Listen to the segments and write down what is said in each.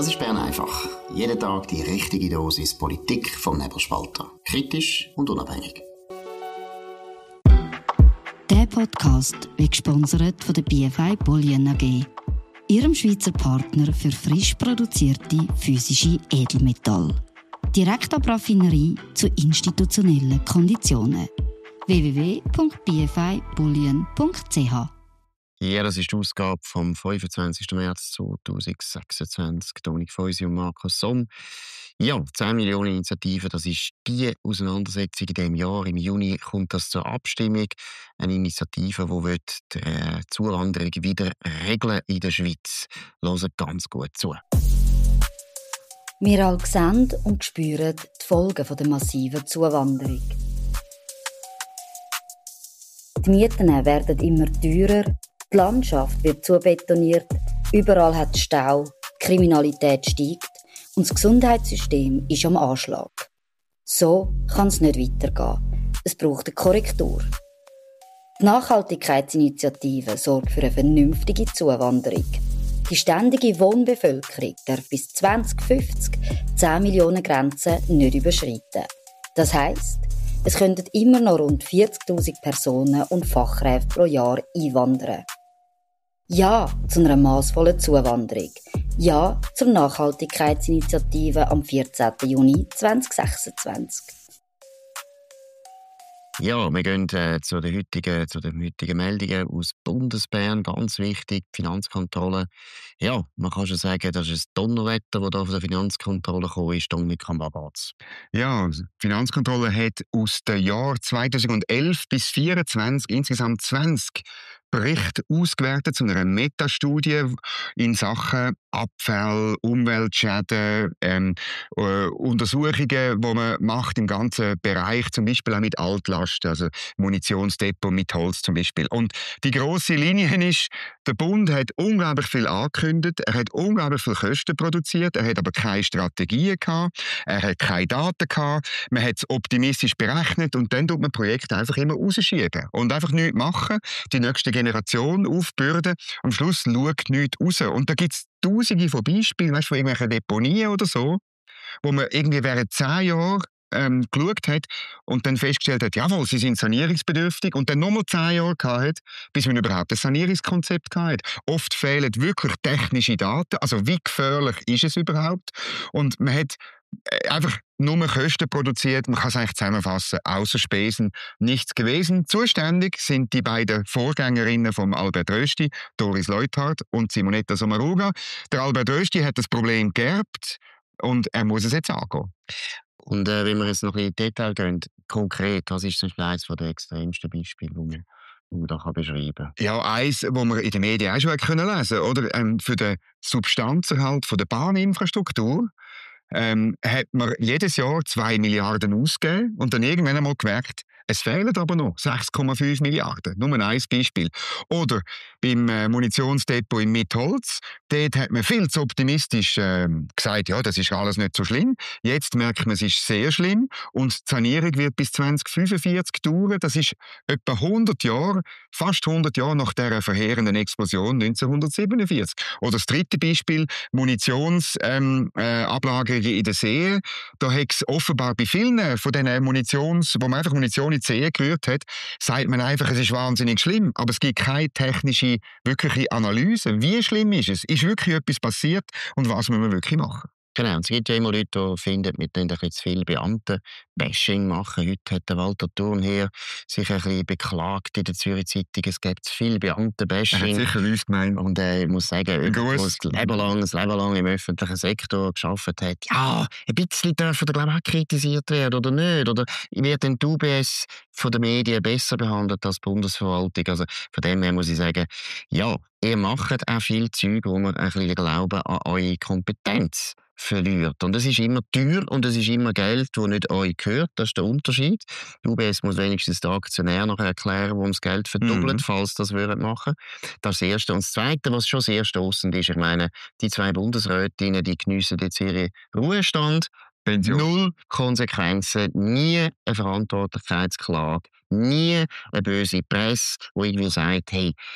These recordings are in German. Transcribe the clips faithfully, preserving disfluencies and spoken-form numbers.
Das ist Bern einfach. Jeden Tag die richtige Dosis Politik vom Nebelspalter. Kritisch und unabhängig. Der Podcast wird gesponsert von der B F I Bullion A G, ihrem Schweizer Partner für frisch produzierte physische Edelmetalle. Direkt ab Raffinerie zu institutionellen Konditionen. w w w punkt b f i bullion punkt c h. Ja, das ist die Ausgabe vom fünfundzwanzigsten März zweitausendsechsundzwanzig. Toni Feusi und Markus Somm. Ja, zehn Millionen Initiativen, das ist die Auseinandersetzung in diesem Jahr. Im Juni kommt das zur Abstimmung. Eine Initiative, die die äh, Zuwanderung wieder regeln in der Schweiz. Hört ganz gut zu. Wir alle sehen und spüren die Folgen der massiven Zuwanderung. Die Mieten werden immer teurer, die Landschaft wird zubetoniert, überall hat es Stau, die Kriminalität steigt und das Gesundheitssystem ist am Anschlag. So kann es nicht weitergehen. Es braucht eine Korrektur. Die Nachhaltigkeitsinitiative sorgt für eine vernünftige Zuwanderung. Die ständige Wohnbevölkerung darf bis zwanzig fünfzig die zehn Millionen Grenze nicht überschreiten. Das heisst, es könnten immer noch rund vierzigtausend Personen und Fachkräfte pro Jahr einwandern. Ja zu einer massvollen Zuwanderung. Ja zur Nachhaltigkeitsinitiative am vierzehnten Juni zweitausendsechsundzwanzig. Ja, wir gehen äh, zu, den heutigen, zu den heutigen Meldungen aus Bundesbern. Ganz wichtig, die Finanzkontrolle. Ja, man kann schon sagen, das ist ein Donnerwetter, das da von der Finanzkontrolle gekommen ist. Dominik Kambabatz. Ja, die Finanzkontrolle hat aus den Jahren zweitausendelf bis zweitausendvierundzwanzig insgesamt zwanzig Berichte ausgewertet zu einer Metastudie in Sachen Abfall, Umweltschäden, ähm, äh, Untersuchungen, die man macht im ganzen Bereich, zum Beispiel auch mit Altlasten, also Munitionsdepot mit Holz zum Beispiel. Und die grosse Linie ist, der Bund hat unglaublich viel angekündigt, er hat unglaublich viel Kosten produziert, er hat aber keine Strategien gehabt, er hat keine Daten gehabt, man hat es optimistisch berechnet und dann tut man Projekte einfach immer rausschieben und einfach nichts machen, die nächste Generation aufbürden, am Schluss schaut nichts raus. Und da gibt es tausende von Beispielen, weißt, von irgendwelchen Deponien oder so, wo man irgendwie während zehn Jahren ähm, geschaut hat und dann festgestellt hat, jawohl, sie sind sanierungsbedürftig und dann nochmal zehn Jahre gehabt, bis man überhaupt ein Sanierungskonzept gehabt hat. Oft fehlen wirklich technische Daten, also wie gefährlich ist es überhaupt? Und man hat einfach nur Kosten produziert, man kann es eigentlich zusammenfassen, außer Spesen nichts gewesen. Zuständig sind die beiden Vorgängerinnen von Albert Rösti, Doris Leuthard und Simonetta Sommaruga. Der Albert Rösti hat das Problem geerbt und er muss es jetzt angehen. Und äh, wenn wir jetzt noch in Detail gehen, konkret, was ist zum Beispiel eines der extremsten Beispiele, die man, die man da beschreiben kann? Ja, eins, das wir in den Medien auch schon lesen können, oder? Ähm, für den Substanzerhalt von der Bahninfrastruktur ähm, hat man jedes Jahr zwei Milliarden ausgegeben und dann irgendwann einmal gemerkt, es fehlen aber noch sechs Komma fünf Milliarden. Nur ein Beispiel. Oder beim äh, Munitionsdepot in Mitholz, dort hat man viel zu optimistisch äh, gesagt, ja, das ist alles nicht so schlimm. Jetzt merkt man, es ist sehr schlimm und die Sanierung wird bis zwanzig fünfundvierzig dauern. Das ist etwa hundert Jahre, fast hundert Jahre nach dieser verheerenden Explosion neunzehnhundertsiebenundvierzig. Oder das dritte Beispiel, Munitionsablagerungen ähm, äh, in den Seen. Da hat es offenbar bei vielen von diesen Munitions, wo man einfach Munition in die See gerührt hat, sagt man einfach, es ist wahnsinnig schlimm. Aber es gibt keine technische, wirkliche Analyse. Wie schlimm ist es? Ist wirklich etwas passiert? Und was müssen wir wirklich machen? Genau, es gibt ja immer Leute, die finden, wir können jetzt viel Beamten-Bashing machen. Heute hat der Walter Thurnherr sich ein bisschen beklagt in der Zürich Zeitung. Es gibt zu viel Beamten-Bashing. Er hat sicher uns gemeint. Und äh, ich muss sagen, jemand, der das Leben lang, das Leben lang im öffentlichen Sektor gearbeitet hat, ja, ein bisschen dürfen da, glaube ich, auch kritisiert werden, oder nicht? Oder wird denn die U B S von den Medien besser behandelt als die Bundesverwaltung? Also von dem her muss ich sagen, ja, ihr macht auch viel Zeug, wo man ein bisschen Glauben an eure Kompetenz verliert. Und es ist immer teuer und es ist immer Geld, das nicht euch gehört. Das ist der Unterschied. Die U B S muss wenigstens den Aktionär noch erklären, warum das Geld verdoppelt, mhm. falls das würden machen. Das ist das Erste. Und das Zweite, was schon sehr stossend ist, ich meine, die zwei Bundesrätinnen, die geniessen jetzt ihren Ruhestand. Pension. Null Konsequenzen, nie eine Verantwortlichkeitsklage, nie eine böse Presse, die irgendwie sagt, hey,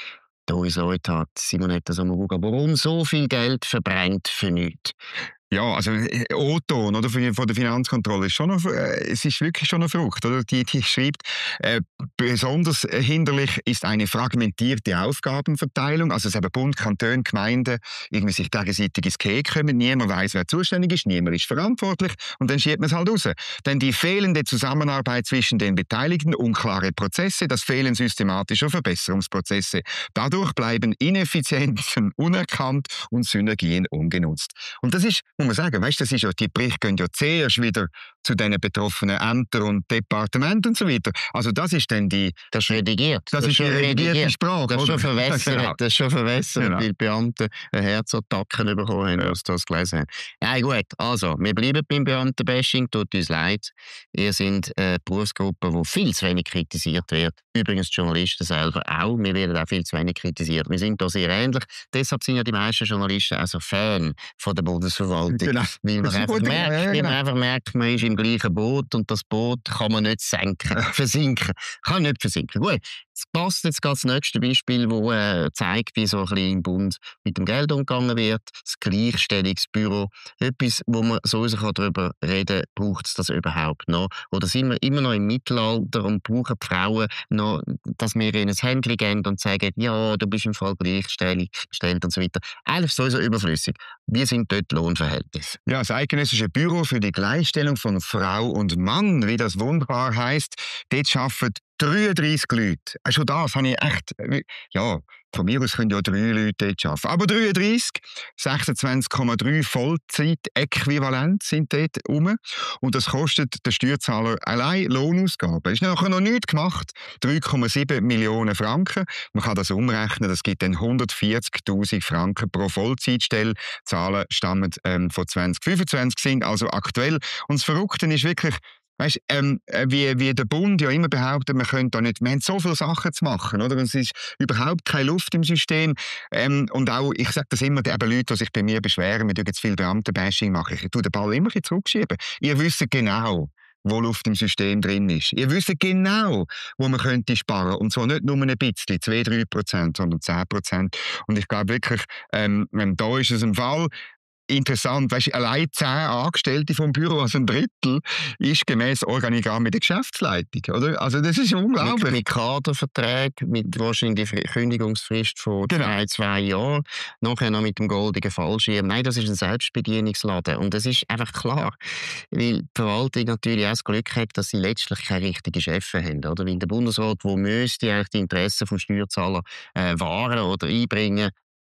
da uns Leute hat, Simonetta Sommaruga, warum so viel Geld verbrennt für nichts? Ja, also O-Ton oder von der Finanzkontrolle ist schon noch, äh, es ist wirklich schon eine Frucht, oder? Die, die schreibt, äh, besonders hinderlich ist eine fragmentierte Aufgabenverteilung, also es haben Bund, Kantone, Gemeinden irgendwie sich gegenseitig ins Kehk kommen, niemand weiß, wer zuständig ist, niemand ist verantwortlich und dann schiebt man es halt raus. Denn die fehlende Zusammenarbeit zwischen den Beteiligten, unklare Prozesse, das Fehlen systematischer Verbesserungsprozesse. Dadurch bleiben Ineffizienzen unerkannt und Synergien ungenutzt. Und das ist, muss man sagen, weißt, das ist ja, die Berichte gehen ja zuerst wieder zu den betroffenen Ämtern und Departementen und so weiter. Also das ist dann die... Das ist redigiert. Das, das ist die redigierte redigiert. Sprache. Das ist schon verwässert, genau. das ist schon verwässert Genau. weil die Beamten eine Herzattacken bekommen haben, Ja. als sie das gelesen haben. Ja gut, also, wir bleiben beim Beamtenbashing, tut uns leid. Ihr seid eine Berufsgruppe, die viel zu wenig kritisiert wird. Übrigens die Journalisten selber auch. Wir werden auch viel zu wenig kritisiert. Wir sind da sehr ähnlich. Deshalb sind ja die meisten Journalisten also Fan von der Bundesverwaltung. Genau. Weil man Das ist einfach gut, merkt, ja, ja, weil genau. man einfach merkt, man ist im gleichen Boot und das Boot kann man nicht senken, versinken. Kann nicht versinken. Gut, es passt jetzt gerade das nächste Beispiel, das äh, zeigt, wie so ein bisschen im Bund mit dem Geld umgegangen wird. Das Gleichstellungsbüro. Etwas, wo man sowieso darüber reden kann, braucht es das überhaupt noch? Oder sind wir immer noch im Mittelalter und brauchen die Frauen noch, dass wir ihnen ein Händchen geben und sagen, ja, du bist im Fall gleichgestellt und so weiter. Eigentlich sowieso überflüssig. Wie sind dort die Lohnverhältnisse? Ja, das eidgenössische Büro für die Gleichstellung von Frau und Mann, wie das wunderbar heisst, dort arbeiten dreiunddreissig Leute. Äh, Schon das habe ich echt... äh, Ja, von mir aus können ja drei Leute dort arbeiten. Aber dreiunddreissig, sechsundzwanzig Komma drei Vollzeit-Äquivalent sind dort rum. Und das kostet den Steuerzahler allein Lohnausgaben. Ist nachher noch nichts gemacht. drei Komma sieben Millionen Franken. Man kann das umrechnen, das gibt dann hundertvierzigtausend Franken pro Vollzeitstelle. Die Zahlen stammen ähm, von zwanzig fünfundzwanzig, sind also aktuell. Und das Verrückte ist wirklich, weißt, ähm, wie, wie der Bund ja immer behauptet, man könnte da nicht, wir haben so viele Sachen zu machen, oder? Es ist überhaupt keine Luft im System. Ähm, und auch, ich sage das immer, eben Leute, die sich bei mir beschweren, wir tun jetzt viel Beamtenbashing machen, ich tue den Ball immer ein bisschen zurückschieben. Ihr wisst genau, wo Luft im System drin ist. Ihr wisst genau, wo man könnte sparen. Und zwar nicht nur ein bisschen, zwei, drei Prozent, sondern zehn Prozent. Und ich glaube wirklich, ähm, da ist es ein Fall, interessant, weißt, allein zehn Angestellte vom Büro, also ein Drittel, ist gemäß Organigramm mit der Geschäftsleitung, oder? Also das ist unglaublich. Mit, mit Kaderverträgen, mit wahrscheinlich der Kündigungsfrist von Genau. zwei, zwei Jahren, nachher noch mit dem goldenen Fallschirm. Nein, das ist ein Selbstbedienungsladen und das ist einfach klar, weil die Verwaltung natürlich auch das Glück hat, dass sie letztlich keine richtigen Chefs haben, oder? Weil der Bundesrat, der müsste eigentlich die Interessen des Steuerzahlers äh, wahren oder einbringen,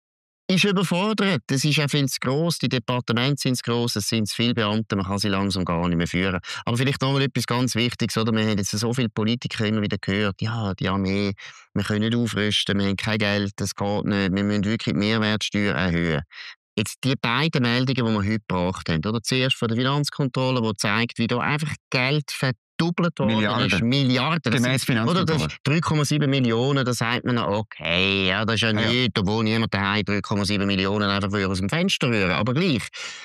ist überfordert. Es ist auch viel zu gross. Die Departemente sind zu gross, es sind zu viele Beamte, man kann sie langsam gar nicht mehr führen. Aber vielleicht noch mal etwas ganz Wichtiges, oder? Wir haben jetzt so viele Politiker immer wieder gehört, ja, die Armee, wir können nicht aufrüsten, wir haben kein Geld, das geht nicht, wir müssen wirklich die Mehrwertsteuer erhöhen. Jetzt die beiden Meldungen, die wir heute gebracht haben, oder? Zuerst von der Finanzkontrolle, die zeigt, wie da einfach Geld verdoppelt worden Milliarden. ist. Milliarden. Das Gemäss sind- Oder das Finanzkontrolle. ist drei Komma sieben Millionen, da sagt man, okay, ja, das ist ja Ja, ja. nichts, obwohl niemand daheim drei Komma sieben Millionen einfach aus dem Fenster rühren, aber gleich.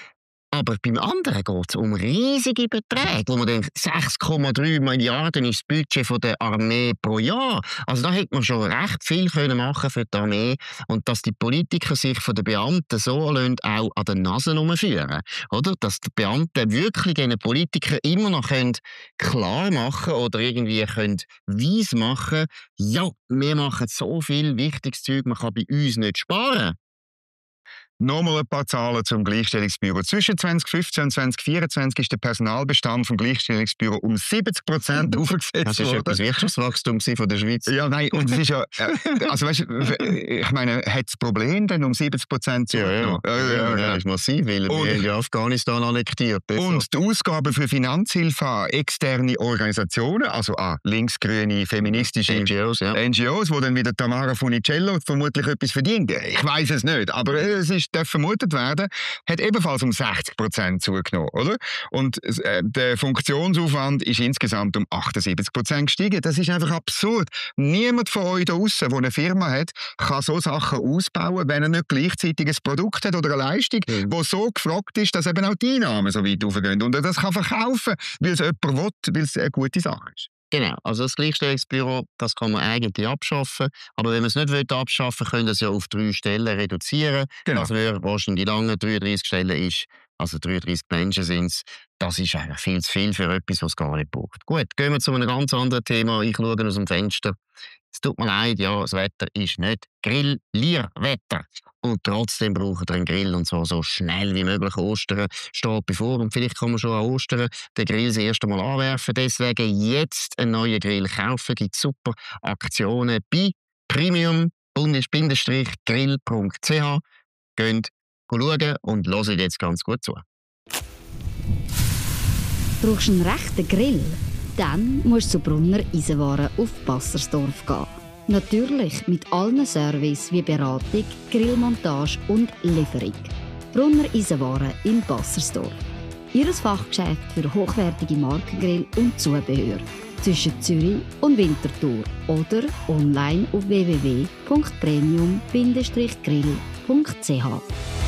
Aber beim anderen geht es um riesige Beträge, wo man denkt, sechs Komma drei Milliarden ist das Budget von der Armee pro Jahr. Also da hätte man schon recht viel können machen für die Armee und dass die Politiker sich von den Beamten so lassen, auch an den Nasen herumführen, oder? Dass die Beamten wirklich den Politikern immer noch können klar machen oder irgendwie können weiss machen, ja, wir machen so viel wichtiges Zeug, man kann bei uns nicht sparen. Nochmal ein paar Zahlen zum Gleichstellungsbüro. Zwischen zwanzig fünfzehn und zwanzig vierundzwanzig ist der Personalbestand vom Gleichstellungsbüro um siebzig Prozent aufgesetzt Das ist worden. etwas Wirtschaftswachstum von der Schweiz. Ja, nein, und es ist ja, äh, also weißt du, ich meine, hat das Problem denn um siebzig Prozent Ja, ja. zugenommen? Ja, ja, ja, das ist massiv, weil Und- wir haben ja Afghanistan annektiert. Und die Ausgaben für Finanzhilfe an externe Organisationen, also an linksgrüne, feministische N G Os, ja. N G Os, wo dann wieder Tamara Funicello vermutlich etwas verdient. Ich weiß es nicht, aber es ist, darf vermutet werden, hat ebenfalls um sechzig Prozent zugenommen, oder? Und äh, der Funktionsaufwand ist insgesamt um achtundsiebzig Prozent gestiegen. Das ist einfach absurd. Niemand von euch da draussen, der eine Firma hat, kann so Sachen ausbauen, wenn er nicht gleichzeitig ein Produkt hat oder eine Leistung, Mhm. die so gefragt ist, dass eben auch die Einnahmen so weit hochgehen. Und er das kann verkaufen, weil es jemand will, weil es eine gute Sache ist. Genau, also das Gleichstellungsbüro, das kann man eigentlich abschaffen, aber wenn man es nicht will, abschaffen will, können wir es ja auf drei Stellen reduzieren. Genau. Das wäre wahrscheinlich lange dreiunddreissig Stellen ist, also dreiunddreissig Menschen sind es. Das ist einfach viel zu viel für etwas, was es gar nicht braucht. Gut, gehen wir zu einem ganz anderen Thema. Ich schaue aus dem Fenster. Es tut mir leid, ja, das Wetter ist nicht Grillierwetter. Und trotzdem braucht ihr einen Grill, und zwar so schnell wie möglich. Ostern steht bevor und vielleicht kann man schon an Ostern den Grill das erste Mal anwerfen. Deswegen jetzt einen neuen Grill kaufen. Gibt super Aktionen bei premium grill punkt c h. Geht schauen und hört jetzt ganz gut zu. Brauchst du einen rechten Grill? Dann musst du zu Brunner Eisenwaren auf Bassersdorf gehen. Natürlich mit allen Service wie Beratung, Grillmontage und Lieferung. Brunner Eisenwaren in Bassersdorf. Ihr Fachgeschäft für hochwertige Markengrill und Zubehör. Zwischen Zürich und Winterthur oder online auf w w w punkt premium grill punkt c h.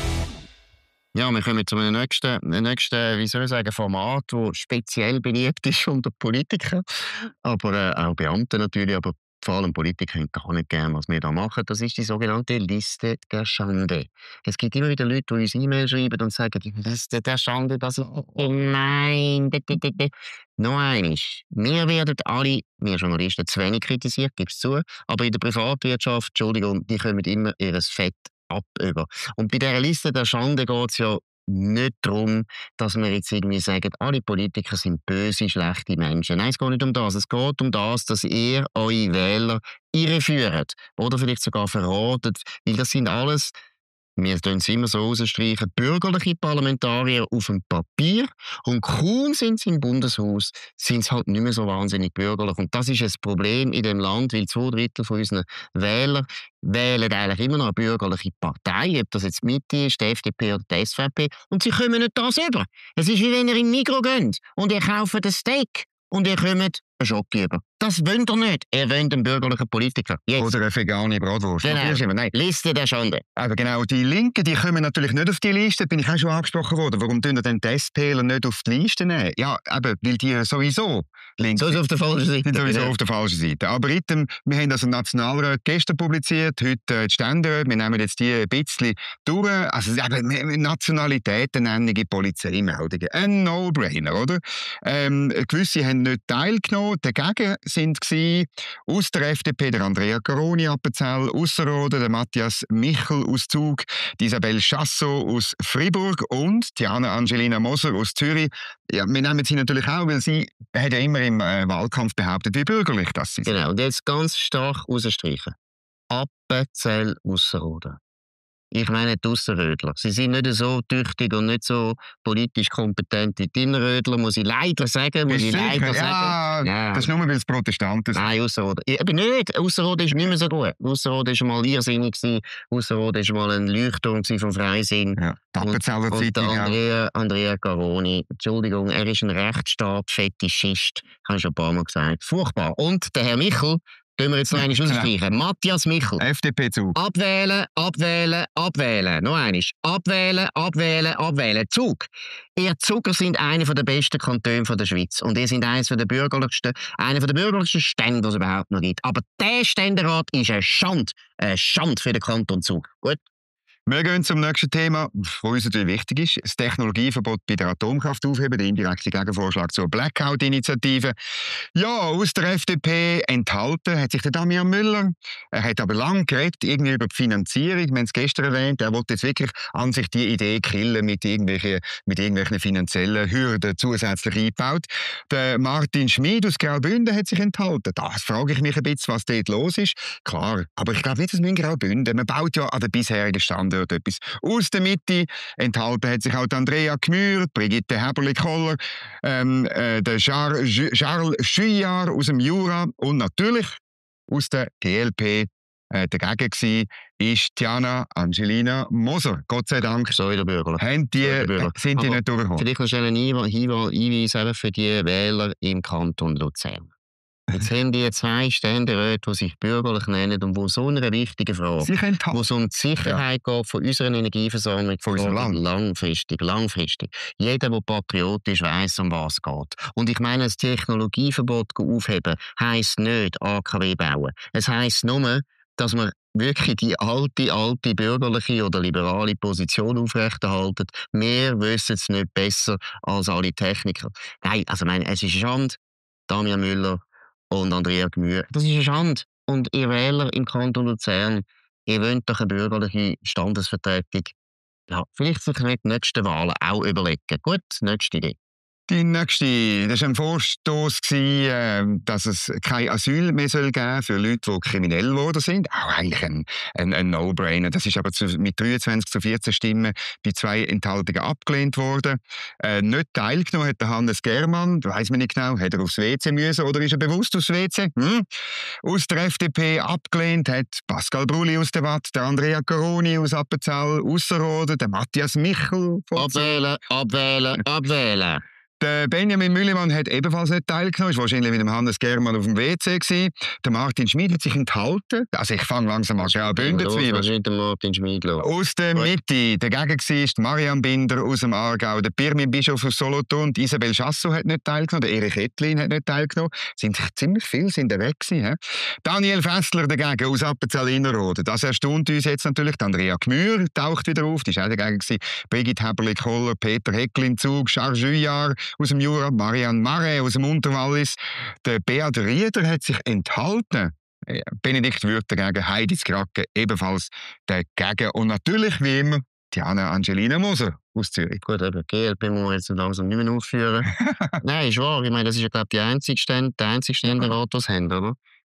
Ja, wir kommen zu einem nächsten, nächsten wie soll ich sagen, Format, das speziell beliebt ist unter Politikern, aber äh, auch Beamten natürlich, aber vor allem Politiker haben gar nicht gern, was wir da machen. Das ist die sogenannte Liste der Schande. Es gibt immer wieder Leute, die uns E-Mail schreiben und sagen, die Liste der Schande, das ist oh nein. Noch einmal, wir werden alle, wir Journalisten, zu wenig kritisiert, gebe es zu, aber in der Privatwirtschaft, Entschuldigung, die kommen immer ihr Fett ab über. Und bei dieser Liste der Schande geht es ja nicht darum, dass wir jetzt irgendwie sagen, alle Politiker sind böse, schlechte Menschen. Nein, es geht nicht um das. Es geht um das, dass ihr eure Wähler irreführt oder vielleicht sogar verratet, weil das sind alles, wir tun es immer so rausstreichen, bürgerliche Parlamentarier auf dem Papier und kaum sind sie im Bundeshaus, sind sie halt nicht mehr so wahnsinnig bürgerlich. Und das ist ein Problem in dem Land, weil zwei Drittel von unseren Wählern wählen eigentlich immer noch eine bürgerliche Partei, ob das jetzt die Mitte ist, die F D P oder die S V P, und sie kommen nicht das über. Es ist wie wenn ihr in Migros geht und ihr kauft ein Steak und ihr kommt einen Schoki über. Das wollt ihr nicht. Ihr wollt einen bürgerlichen Politiker. Jetzt. Oder eine vegane Bratwurst. Genau. Nein. Liste der Schande. Aber genau, die Linken, die kommen natürlich nicht auf die Liste. Da bin ich auch schon angesprochen worden. Warum tun denn die SPler nicht auf die Liste nehmen? Ja, eben, weil die sowieso links sind. So auf der falschen Seite. Sind sowieso ja. auf der falschen Seite. Aber item, wir haben das im Nationalrat gestern publiziert, heute äh, die Ständerat. Wir nehmen jetzt die ein bisschen durch. Also eben, Nationalitätennennung in Polizeimeldungen. Ein No-Brainer, oder? Ähm, gewisse haben nicht teilgenommen. Dagegen sind gsi aus der F D P der Andrea Caroni Appenzell, Ausserrhoden der Matthias Michel aus Zug, die Isabelle Chassot aus Fribourg und Diana Angelina Moser aus Zürich. Ja, wir nehmen sie natürlich auch, weil sie hat ja immer im äh, Wahlkampf behauptet, wie bürgerlich das sie sind. Genau, und jetzt ganz stark rausstreichen. Appenzell Ausserrhoden. Ich meine die Ausserrödler. Sie sind nicht so tüchtig und nicht so politisch kompetent wie die Innerrödler, muss ich leider sagen. Muss ich leider ja, sagen. Ja, das ist nur, weil es Protestanten sind. Nein, Ausserrhoden. Eben nicht. Ausserrhoden ist nicht mehr so gut. Ausserrhoden war mal irrsinnig. Ausserrhoden war mal ein Leuchtturm vom Freisinn. Ja, die Appenzeller Zeitung. Und Andrea, Andrea Caroni, Entschuldigung, er ist ein Rechtsstaat-Fetischist. Habe ich schon ein paar Mal gesagt. Furchtbar. Und der Herr Michel, können wir jetzt noch einmal rausstreichen. Matthias Michel. F D P-Zug. Abwählen, abwählen, abwählen. Noch einmal. Abwählen, abwählen, abwählen. Zug. Ihr Zuger sind einer der besten Kantone der Schweiz. Und ihr sind eines der bürgerlichsten, einer der bürgerlichsten Stände, die es überhaupt noch gibt. Aber der Ständerat ist eine Schande. Eine Schande für den Kanton Zug. Gut? Wir gehen zum nächsten Thema, das uns natürlich wichtig ist. Das Technologieverbot bei der Atomkraft aufheben, der indirekte Gegenvorschlag zur Blackout-Initiative. Ja, aus der F D P enthalten hat sich der Damian Müller. Er hat aber lange geredet, irgendwie über die Finanzierung. Wir haben es gestern erwähnt, er wollte jetzt wirklich an sich die Idee killen mit irgendwelchen, mit irgendwelchen finanziellen Hürden zusätzlich eingebaut. Der Martin Schmid aus Graubünden hat sich enthalten. Da frage ich mich ein bisschen, was dort los ist. Klar, aber ich glaube nicht, dass wir in Graubünden, man baut ja an den bisherigen Standort etwas. Aus der Mitte enthalten hat sich auch Andrea Gmür, Brigitte Häberli-Koller, ähm, äh, der Charles Juillard aus dem Jura und natürlich aus der G L P äh, dagegen gsi ist Diana Angelina Moser. Gott sei Dank so in der Bürger. Haben die, äh, sind die aber nicht durchgekommen. Vielleicht noch schnell einen Hinweis für die Wähler im Kanton Luzern. Jetzt haben die zwei Ständeräte, die sich bürgerlich nennen und wo so eine wichtige Frage, wo es um die Sicherheit ja. geht von unserer Energieversorgung, von unserem Land. Langfristig, langfristig. Jeder, der Patriot ist, weiss, um was es geht. Und ich meine, das Technologieverbot aufheben heisst nicht A K W bauen. Es heisst nur, dass man wirklich die alte, alte bürgerliche oder liberale Position aufrechterhalten. Wir wissen es nicht besser als alle Techniker. Nein, also ich meine, es ist eine Schande, Damian Müller und Andrea Gmür. Das ist eine Schande. Und ihr Wähler im Kanton Luzern, ihr wollt doch eine bürgerliche Standesvertretung. Ja, vielleicht sich nicht die nächsten Wahlen auch überlegen. Gut, nächste Idee. Die nächste, das war ein Vorstoß, dass es kein Asyl mehr soll geben für Leute, die kriminell geworden sind. Auch eigentlich ein, ein, ein No-Brainer. Das ist aber zu, mit dreiundzwanzig zu vierzehn Stimmen bei zwei Enthaltungen abgelehnt worden. Äh, nicht teilgenommen hat der Hannes Germann, weiss man nicht genau, hat er aufs W C müssen oder ist er bewusst aufs W C? Hm? Aus der F D P abgelehnt hat Pascal Brulli aus der Watt, der Andrea Caroni aus Appenzell, Ausserrhoden, der Matthias Michel. Abwählen, abwählen, abwählen. Der Benjamin Müllemann hat ebenfalls nicht teilgenommen, war wahrscheinlich mit dem Hannes Germann auf dem W C gewesen. Der Martin Schmid hat sich enthalten. Also ich fange langsam an, ja, Bündenzwiebeln. Der Martin Schmid aus der Mitte. Dagegen war Marian Binder aus dem Aargau, der Pirmin Bischof aus Solothurn, die Isabel Chassot hat nicht teilgenommen, der Erich Ettlin hat nicht teilgenommen. Sind ziemlich viele sind weg gewesen. He? Daniel Fessler dagegen aus Appenzell-Innerrhoden. Das erstaunt uns jetzt natürlich. Die Andrea Gmür taucht wieder auf, die war auch dagegen gewesen. Brigitte Häberli-Koller, Peter Hecklin-Zug, Charles Juillard aus dem Jura, Marianne Marais aus dem Unterwallis. Der Beat Rieder hat sich enthalten. Benedikt Würth dagegen, Heidi Skracke ebenfalls dagegen. Und natürlich, wie immer, Diana Angelina Moser aus Zürich. Gut, aber G L P muss man jetzt langsam nicht mehr aufführen. Nein, ist wahr. Ich meine, das ist ja, glaube ich, die einzige Stände, der einzige Ständerat, den sie haben, oder?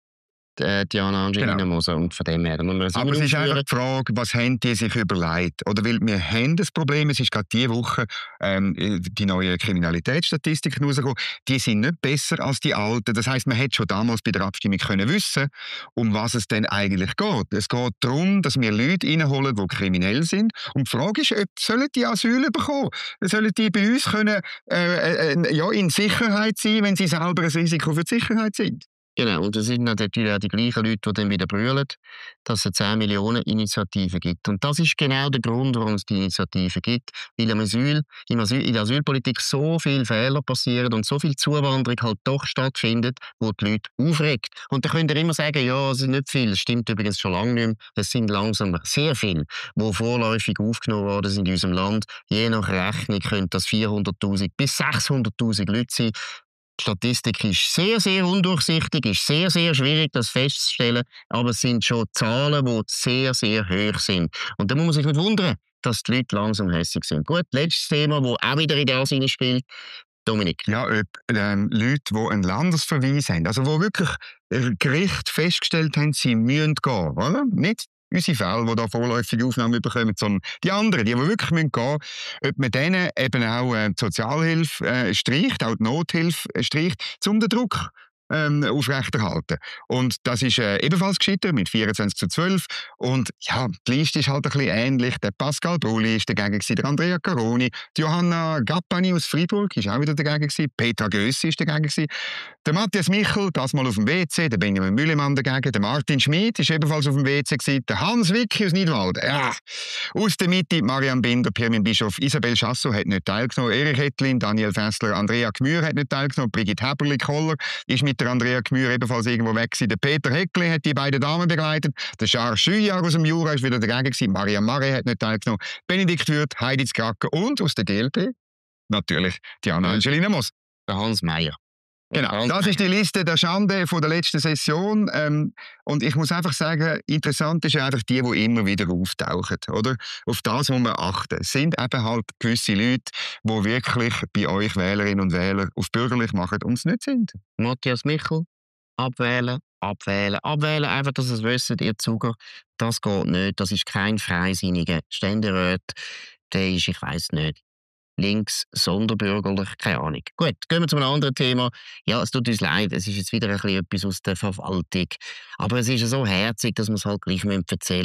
Die Diana Angelina genau. Moser. Und von dem her. Aber es ist einfach die Frage, was haben die sich überlegt? Oder weil wir haben das Problem, es ist gerade diese Woche ähm, die neuen Kriminalitätsstatistiken rausgekommen, die sind nicht besser als die alten. Das heisst, man hätte schon damals bei der Abstimmung können wissen, um was es denn eigentlich geht. Es geht darum, dass wir Leute reinholen, die kriminell sind. Und die Frage ist, ob sollen die Asyl bekommen? Sollen die bei uns können, äh, äh, ja, in Sicherheit sein, wenn sie selber ein Risiko für die Sicherheit sind? Genau, und das sind natürlich auch die gleichen Leute, die dann wieder brüllen, dass es zehn Millionen Initiativen gibt. Und das ist genau der Grund, warum es die Initiativen gibt, weil im Asyl, im Asyl, in der Asylpolitik so viele Fehler passieren und so viel Zuwanderung halt doch stattfindet, wo die Leute aufregt. Und dann könnt ihr immer sagen, ja, es ist nicht viel, das stimmt übrigens schon lange nicht mehr, es sind langsam sehr viele, die vorläufig aufgenommen worden sind in unserem Land. Je nach Rechnung können das vierhunderttausend bis sechshunderttausend Leute sein. Die Statistik ist sehr, sehr undurchsichtig, ist sehr, sehr schwierig, das festzustellen, aber es sind schon Zahlen, die sehr, sehr hoch sind. Und da muss man sich nicht wundern, dass die Leute langsam hässig sind. Gut, letztes Thema, das auch wieder in das hineinspielt, Dominik. Ja, ob ähm, Leute, die einen Landesverweis haben, also die wirklich Gericht festgestellt haben, sie müssen gehen, oder? Nicht unsere Fälle, die da vorläufige Aufnahmen bekommen, sondern die anderen, die, die wirklich gehen müssen, ob man denen eben auch äh, die Sozialhilfe äh, streicht, auch die Nothilfe äh, streicht, um den Druck ähm, aufrechterhalten. Und das ist äh, ebenfalls gescheitert mit vierundzwanzig zu zwölf. Und ja, die Liste ist halt ein bisschen ähnlich. Der Pascal Brulli ist dagegen gewesen, der Andrea Caroni, die Johanna Gappani aus Freiburg ist auch wieder dagegen gewesen, Petra Gössi ist dagegen gewesen, der Matthias Michel, das mal auf dem W C, der Benjamin Müllemann dagegen, der Martin Schmid ist ebenfalls auf dem W C gewesen, der Hans Wicki aus Nidwald, ja. Aus der Mitte Marian Binder, Pirmin Bischof, Isabel Chassot hat nicht teilgenommen, Erich Ettlin, Daniel Fessler, Andrea Gmür hat nicht teilgenommen, Brigitte Häberli-Koller ist mit der Andrea Gmür ebenfalls irgendwo weg gewesen, der Peter Heckli hat die beiden Damen begleitet, der Charles Juillard aus dem Jura ist wieder dagegen gewesen, Marianne Marais hat nicht teilgenommen, Benedikt Würth, Heidi Skracke und aus der G L P natürlich Diana Angelina Moser. Der Hans Meier. Genau, das ist die Liste der Schande von der letzten Session. Ähm, und ich muss einfach sagen, interessant ist einfach die, die immer wieder auftauchen. Oder? Auf das muss man achten. Es sind eben halt gewisse Leute, die wirklich bei euch Wählerinnen und Wähler auf bürgerlich machen und es nicht sind. Matthias Michel, abwählen, abwählen, abwählen. Einfach, dass ihr es wisst, ihr Zuger, das geht nicht. Das ist kein freisinniger Ständerat. Der ist, ich weiss nicht, links, sonderbürgerlich, keine Ahnung. Gut, gehen wir zu einem anderen Thema. Ja, es tut uns leid, es ist jetzt wieder ein bisschen etwas aus der Verwaltung. Aber es ist ja so herzig, dass wir es halt gleich erzählen müssen.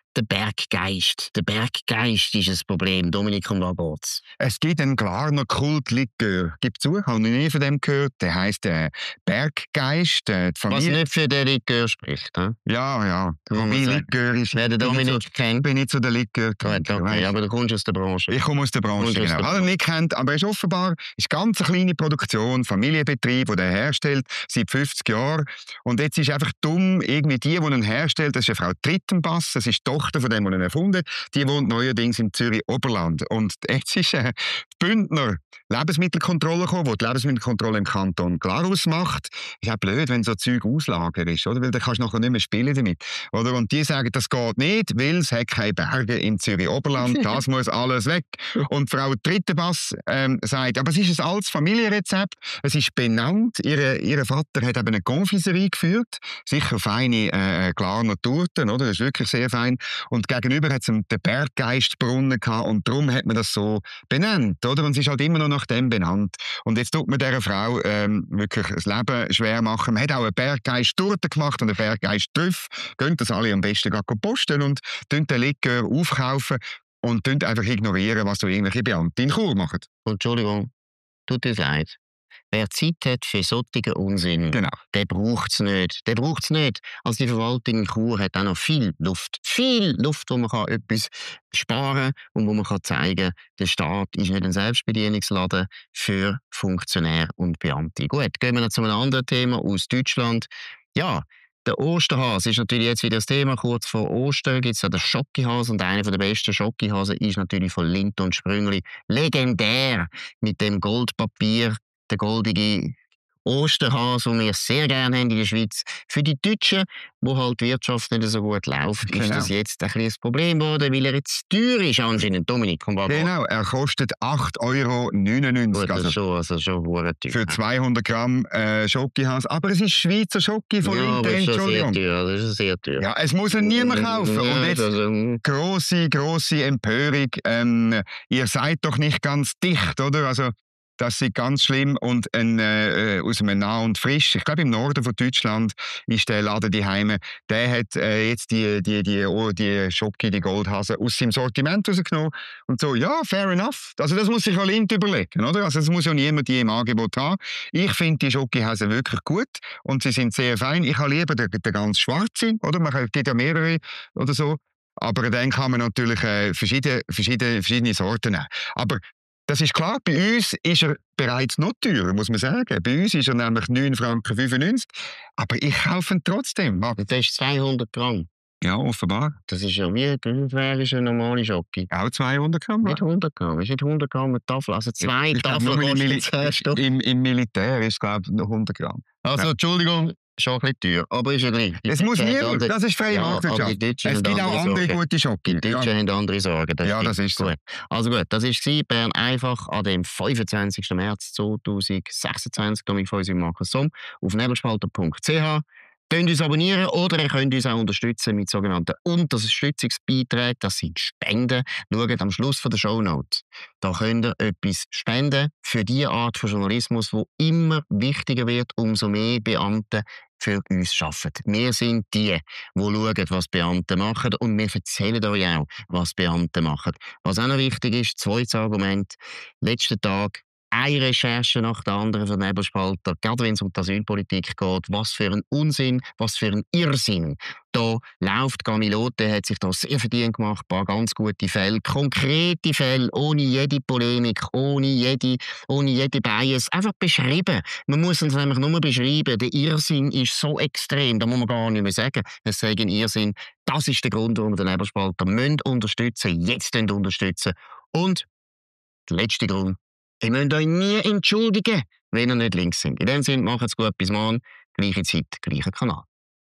der Berggeist. Der Berggeist ist ein Problem. Dominik, um was geht's? Es gibt einen Glarner Kultlikör. Gib zu, habe ich nie von dem gehört. Der heisst äh, Berggeist. Äh, Was nicht für den Likör spricht. He? Ja, ja. Wobei Likör ist... Wer den Dominik so, kennt. bin nicht so der Likör. Gut, okay, aber du kommst aus der Branche. Ich komme aus der Branche, genau. Hat er nicht kennt, aber er ist offenbar ist ganz eine kleine Produktion, Familienbetrieb, den er herstellt, seit fünfzig Jahren. Und jetzt ist einfach dumm, irgendwie die, die ihn herstellt, das ist eine Frau Trittenbass, das ist die Tochter von dem, der ihn erfunden hat, die wohnt neuerdings im Zürich-Oberland. Und jetzt ist äh, die Bündner Lebensmittelkontrolle gekommen, die die Lebensmittelkontrolle im Kanton Glarus macht. Ist auch blöd, wenn so Zeug Auslager ist, oder? Weil dann kannst du nachher nicht mehr spielen damit. Oder? Und die sagen, das geht nicht, weil es hat keine Berge im Zürich-Oberland, das muss alles weg. Und Frau Trittenbass ähm, sagt, aber es ist ein altes Familienrezept, es ist benannt, ihre, ihr Vater hat eben eine Confiserie geführt, sicher feine äh, Glarner Torten, oder? Das ist wirklich sehr fein. Und gegenüber hat es den Berggeistbrunnen gehabt und darum hat man das so benannt, oder? Und es ist halt immer noch nach dem benannt. Und jetzt tut man dieser Frau ähm, wirklich das Leben schwer machen. Man hat auch eine Berggeist-Torte gemacht und einen Berggeist-Trüff. Könnt das alle am besten posten und den Likör aufkaufen und einfach ignorieren, was so irgendwelche Beamte in Chur machen. Entschuldigung, tut uns leid. Wer Zeit hat für solchen Unsinn, genau. der braucht es nicht. Der braucht es nicht. Also die Verwaltung in Chur hat auch noch viel Luft. Viel Luft, wo man kann etwas sparen kann und wo man kann zeigen kann, der Staat ist nicht ein Selbstbedienungsladen für Funktionäre und Beamte. Gut, gehen wir noch zu einem anderen Thema aus Deutschland. Ja, der Osterhase ist natürlich jetzt wieder das Thema. Kurz vor Ostern gibt es ja den Schokihase und einer der besten Schokihasen ist natürlich von Lindt und Sprüngli. Legendär mit dem Goldpapier, der goldige Osterhase, den wir sehr gerne haben in der Schweiz. Für die Deutschen, wo halt die Wirtschaft nicht so gut läuft, genau. ist das jetzt ein kleines Problem geworden, weil er jetzt teuer ist anscheinend. Dominik, komm mal. Genau, er kostet acht Euro neunundneunzig. Gut, das ist schon, also schon teuer. Für zweihundert Gramm äh, Schokihase. Aber es ist Schweizer Schoki von ja, Lindt, Entschuldigung. Ja, das ist sehr teuer. Ja, es muss ihn niemand kaufen. Ja, und jetzt also, grosse, grosse Empörung. Ähm, ihr seid doch nicht ganz dicht, oder? Also, das ist ganz schlimm. Und ein, äh, aus einem Nah und Frisch, ich glaube im Norden von Deutschland, ist der Laden daheim. Der hat äh, jetzt die, die, die, oh, die Schoki, die Goldhase, aus seinem Sortiment rausgenommen. Und so, ja, fair enough. Also das muss sich auch Lindt überlegen, oder? Also das muss ja niemand die im Angebot haben. Ich finde die Schokihase wirklich gut und sie sind sehr fein. Ich habe lieber den, den ganz schwarzen, oder? Man gibt ja mehrere oder so. Aber dann kann man natürlich äh, verschiedene, verschiedene, verschiedene Sorten nehmen. Aber das ist klar, bei uns ist er bereits noch teurer, muss man sagen. Bei uns ist er nämlich neun Franken fünfundneunzig. Aber ich kaufe ihn trotzdem. Das ist zweihundert Gramm. Ja, offenbar. Das ist ja wie wer ist eine normale Schoki. Auch zweihundert Gramm? Nicht hundert Gramm. Es ist nicht hundert Gramm eine Tafel. Also zwei ich Tafeln kosten zehn Stück. Im, Im Militär ist es, glaube ich, noch hundert Gramm. Also, ja. Entschuldigung. Schon ein bisschen teuer, aber ist ja gleich. Es muss niemand, das ist freie ja, Marktwirtschaft. Es gibt auch andere Sorgen. Gute Schoki. Die Deutschen ja. haben andere Sorgen. Das ja, das ist so. Gut. Also gut, das war Bern einfach an dem fünfundzwanzigsten März zweitausendsechsundzwanzig mit unserem Markus Somm auf nebelspalter punkt c h. Könnt uns abonnieren oder ihr könnt uns auch unterstützen mit sogenannten Unterstützungsbeiträgen. Das sind Spenden. Schaut am Schluss der Shownotes. Da könnt ihr etwas spenden für die Art von Journalismus, die immer wichtiger wird, umso mehr Beamte für uns arbeiten. Wir sind die, die schauen, was Beamte machen und wir erzählen euch auch, was Beamte machen. Was auch noch wichtig ist, zweites Argument, letzten Tag eine Recherche nach der anderen von Nebelspalter, gerade wenn es um die Asylpolitik geht, was für ein Unsinn, was für ein Irrsinn. Da läuft Gamilote, hat sich da sehr verdient gemacht, ein paar ganz gute Fälle, konkrete Fälle, ohne jede Polemik, ohne jede, ohne jede Bias, einfach beschrieben. Man muss es nämlich nur beschreiben, der Irrsinn ist so extrem, da muss man gar nicht mehr sagen, es sei ein Irrsinn. Das ist der Grund, warum wir den Nebelspalter müssen unterstützen, jetzt unterstützen. Und der letzte Grund, ihr müsst euch nie entschuldigen, wenn ihr nicht links sind. In dem Sinne, macht es gut, bis morgen. Gleiche Zeit, gleicher Kanal.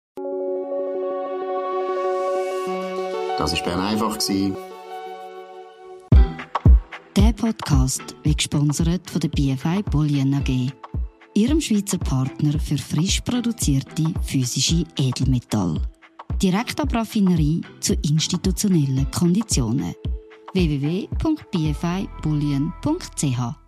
Das war Bern einfach. Der Podcast wird gesponsert von der B F I Bullion A G, ihrem Schweizer Partner für frisch produzierte physische Edelmetalle. Direkt ab Raffinerie zu institutionellen Konditionen. w w w punkt b f i bullion punkt c h